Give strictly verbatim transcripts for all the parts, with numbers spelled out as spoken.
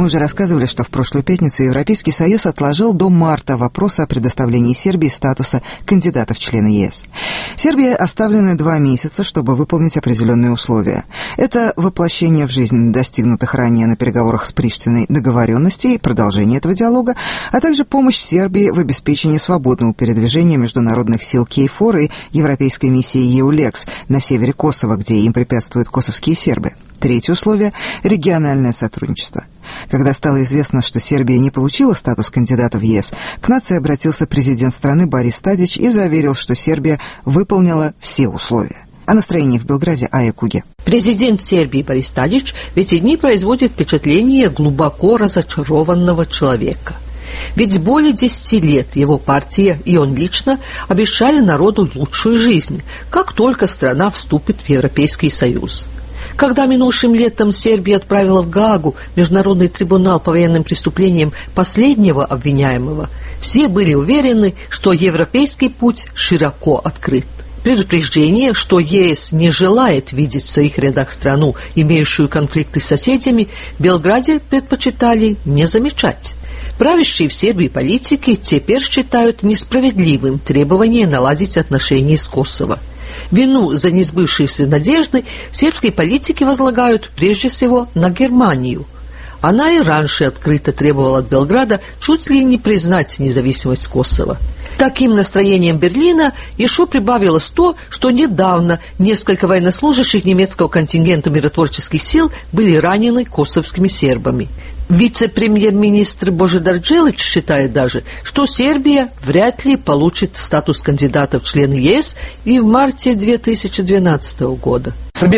уже рассказывали, что в прошлую пятницу Европейский Союз отложил до марта вопрос о предоставлении Сербии статуса кандидата в члены ЕС. Сербии оставлены два месяца, чтобы выполнить определенные условия. Это воплощение в жизнь достигнутых ранее на переговорах с Приштиной договоренностей, продолжение этого диалога, а также помощь Сербии в обеспечении свободного передвижения международных сил Кейфор и Европейской миссии ЕУЛЕКС на севере Косово, где им препятствуют косовские сербы. Третье условие – региональное сотрудничество. Когда стало известно, что Сербия не получила статус кандидата в ЕС, к нации обратился президент страны Борис Тадич и заверил, что Сербия выполнила все условия. О настроении в Белграде Ая Куге. Президент Сербии Борис Тадич в эти дни производит впечатление глубоко разочарованного человека. Ведь более десяти лет его партия и он лично обещали народу лучшую жизнь, как только страна вступит в Европейский Союз. Когда минувшим летом Сербия отправила в Гаагу Международный трибунал по военным преступлениям последнего обвиняемого, все были уверены, что европейский путь широко открыт. Предупреждение, что ЕС не желает видеть в своих рядах страну, имеющую конфликты с соседями, в Белграде предпочитали не замечать. Правящие в Сербии политики теперь считают несправедливым требование наладить отношения с Косово. Вину за несбывшиеся надежды сербские политики возлагают прежде всего на Германию. Она и раньше открыто требовала от Белграда чуть ли не признать независимость Косово. Таким настроением Берлина еще прибавилось то, что недавно несколько военнослужащих немецкого контингента миротворческих сил были ранены косовскими сербами. Вице-премьер-министр Божидар Джилич считает даже, что Сербия вряд ли получит статус кандидата в члены ЕС и в марте две тысячи двенадцатого года.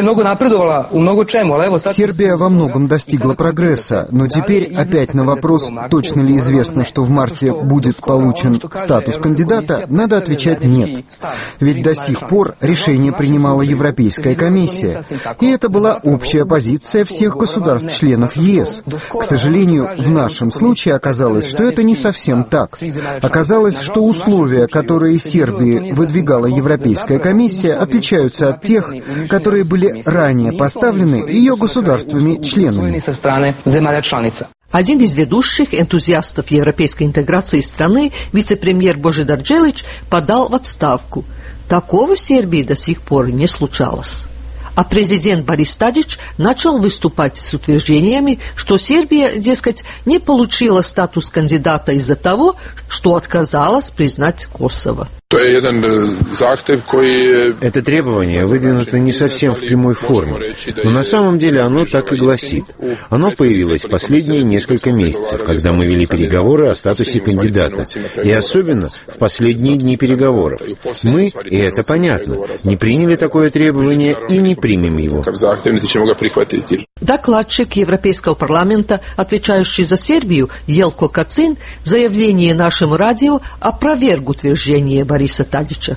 Сербия во многом достигла прогресса, но теперь опять на вопрос, точно ли известно, что в марте будет получен статус кандидата, надо отвечать «нет». Ведь до сих пор решение принимала Европейская комиссия, и это была общая позиция всех государств-членов ЕС. К сожалению, в нашем случае оказалось, что это не совсем так. Оказалось, что условия, которые Сербии выдвигала Европейская комиссия, отличаются от тех, которые были ранее поставлены ее государствами-членами. Один из ведущих энтузиастов европейской интеграции страны, вице-премьер Божидар Джилич, подал в отставку. Такого в Сербии до сих пор не случалось. А президент Борис Тадич начал выступать с утверждениями, что Сербия, дескать, не получила статус кандидата из-за того, что отказалась признать Косово. Это требование выдвинуто не совсем в прямой форме, но на самом деле оно так и гласит. Оно появилось в последние несколько месяцев, когда мы вели переговоры о статусе кандидата, и особенно в последние дни переговоров. Мы, и это понятно, не приняли такое требование и не примем его. Докладчик Европейского парламента, отвечающий за Сербию, Елко Кацин, в заявлении нашему радио опроверг утверждение Бориса Тадича.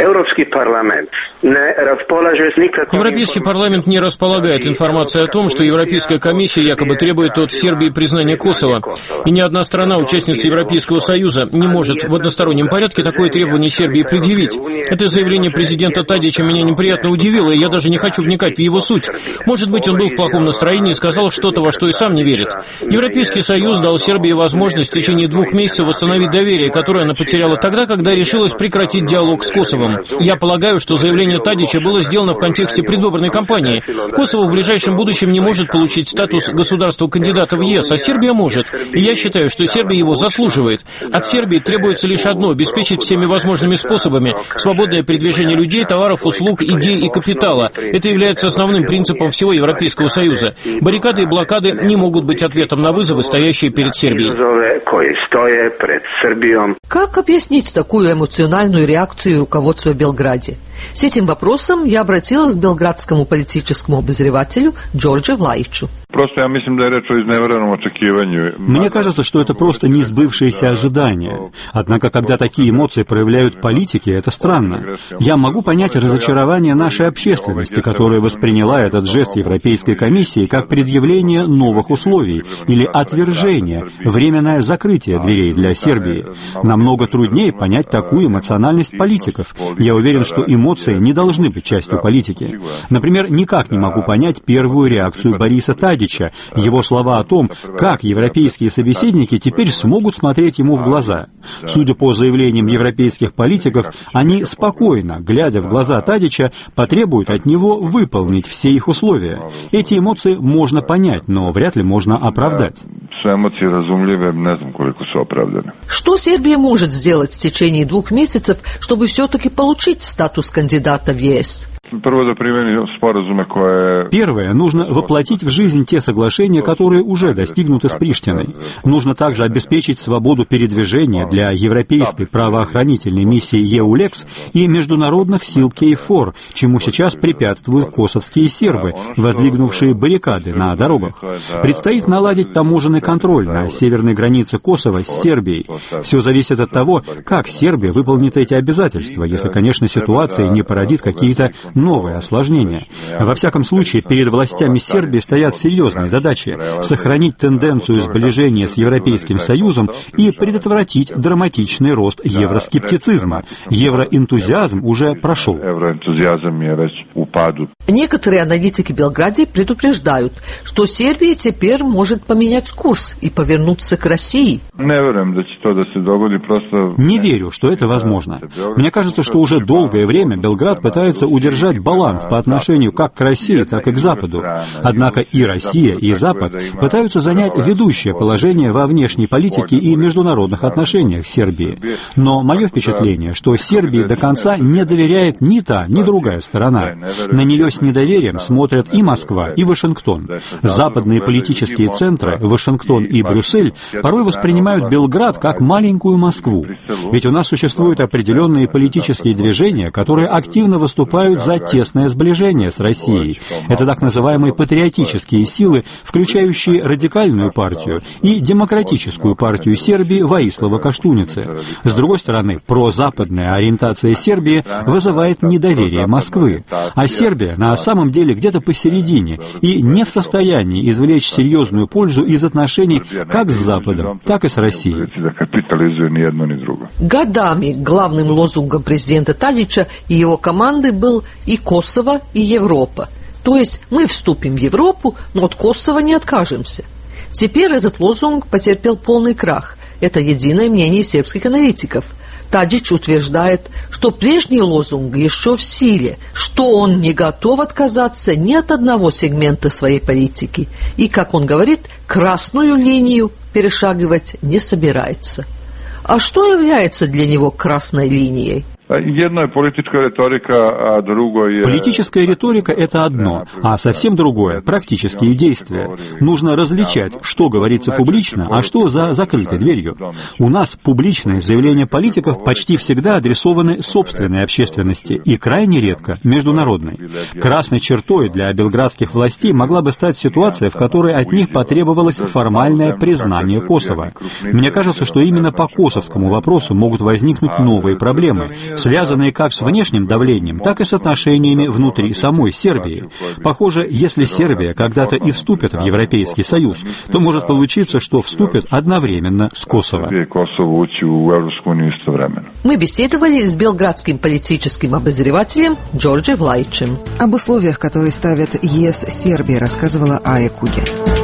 Европейский парламент не располагает информацией о том, что Европейская комиссия якобы требует от Сербии признания Косово. И ни одна страна, участница Европейского Союза, не может в одностороннем порядке такое требование Сербии предъявить. Это заявление президента Тадича меня неприятно удивило, и я даже не хочу вникать в его суть. Может быть, он был в плохом настроении и сказал что-то, во что и сам не верит. Европейский Союз дал Сербии возможность в течение двух месяцев восстановить доверие, которое она потеряла тогда, когда решилась прекратить диалог с Косовом. Я полагаю, что заявление Тадича было сделано в контексте предвыборной кампании. Косово в ближайшем будущем не может получить статус государства-кандидата в ЕС, а Сербия может. И я считаю, что Сербия его заслуживает. От Сербии требуется лишь одно – обеспечить всеми возможными способами свободное передвижение людей, товаров, услуг, идей и капитала. Это является основным принципом всего Европейского Союза. Баррикады и блокады не могут быть ответом на вызовы, стоящие перед Сербией. Как объяснить такую эмоциональную реакцию руководства в Белграде? С этим вопросом я обратилась к белградскому политическому обозревателю Джорджу Влаичу. Просто я mislim da je reč o iznevjerenom očekivanju. Мне кажется, что это просто несбывшиеся ожидания. Однако, когда такие эмоции проявляют политики, это странно. Я могу понять разочарование нашей общественности, которая восприняла этот жест Европейской комиссии как предъявление новых условий или отвержение, временное закрытие дверей для Сербии. Намного труднее понять такую эмоциональность политиков. Я уверен, что эмоции не должны быть частью политики. Например, никак не могу понять первую реакцию Бориса Тадича, Тадича, его слова о том, как европейские собеседники теперь смогут смотреть ему в глаза. Судя по заявлениям европейских политиков, они спокойно, глядя в глаза Тадича, потребуют от него выполнить все их условия. Эти эмоции можно понять, но вряд ли можно оправдать. Что Сербия может сделать в течение двух месяцев, чтобы все-таки получить статус кандидата в ЕС? Первое. Нужно воплотить в жизнь те соглашения, которые уже достигнуты с Приштиной. Нужно также обеспечить свободу передвижения для европейской правоохранительной миссии ЕУЛЕКС и международных сил Кейфор, чему сейчас препятствуют косовские сербы, воздвигнувшие баррикады на дорогах. Предстоит наладить таможенный контроль на северной границе Косово с Сербией. Все зависит от того, как Сербия выполнит эти обязательства, если, конечно, ситуация не породит какие-то новые осложнения. Во всяком случае, перед властями Сербии стоят серьезные задачи — сохранить тенденцию сближения с Европейским Союзом и предотвратить драматичный рост евроскептицизма. Евроэнтузиазм уже прошел. Некоторые аналитики Белграда предупреждают, что Сербия теперь может поменять курс и повернуться к России. Не верю, что это возможно. Мне кажется, что уже долгое время Белград пытается удержать баланс по отношению как к России, так и к Западу. Однако и Россия, и Запад пытаются занять ведущее положение во внешней политике и международных отношениях Сербии. Но мое впечатление, что Сербии до конца не доверяет ни та, ни другая сторона. На нее с недоверием смотрят и Москва, и Вашингтон. Западные политические центры, Вашингтон и Брюссель, порой воспринимают Белград как маленькую Москву. Ведь у нас существуют определенные политические движения, которые активно выступают за тесное сближение с Россией. Это так называемые патриотические силы, включающие радикальную партию и демократическую партию Сербии Воислава Каштуницы. С другой стороны, прозападная ориентация Сербии вызывает недоверие Москвы. А Сербия на самом деле где-то посередине и не в состоянии извлечь серьезную пользу из отношений как с Западом, так и с Россией. Годами главным лозунгом президента Тадича и его команды был и Косово, и Европа. То есть мы вступим в Европу, но от Косово не откажемся. Теперь этот лозунг потерпел полный крах. Это единое мнение сербских аналитиков. Тадич утверждает, что прежний лозунг еще в силе, что он не готов отказаться ни от одного сегмента своей политики и, как он говорит, красную линию перешагивать не собирается. А что является для него красной линией? Jedno je politička retorika, a drugo je... Политическая риторика — это одно, а совсем другое — практические действия. Нужно различать, что говорится публично, а что за закрытой дверью. У нас публичные заявления политиков почти всегда адресованы собственной общественности и крайне редко международной. Красной чертой для белградских властей могла бы стать ситуация, в которой от них потребовалось формальное признание Косово. Мне кажется, что именно по косовскому вопросу могут возникнуть новые проблемы, связанные как с внешним давлением, так и с отношениями внутри самой Сербии. Похоже, если Сербия когда-то и вступит в Европейский Союз, то может получиться, что вступит одновременно с Косово. Мы беседовали с белградским политическим обозревателем Джорджем Влайчем. Об условиях, которые ставит ЕС Сербии, рассказывала Ая Кугер.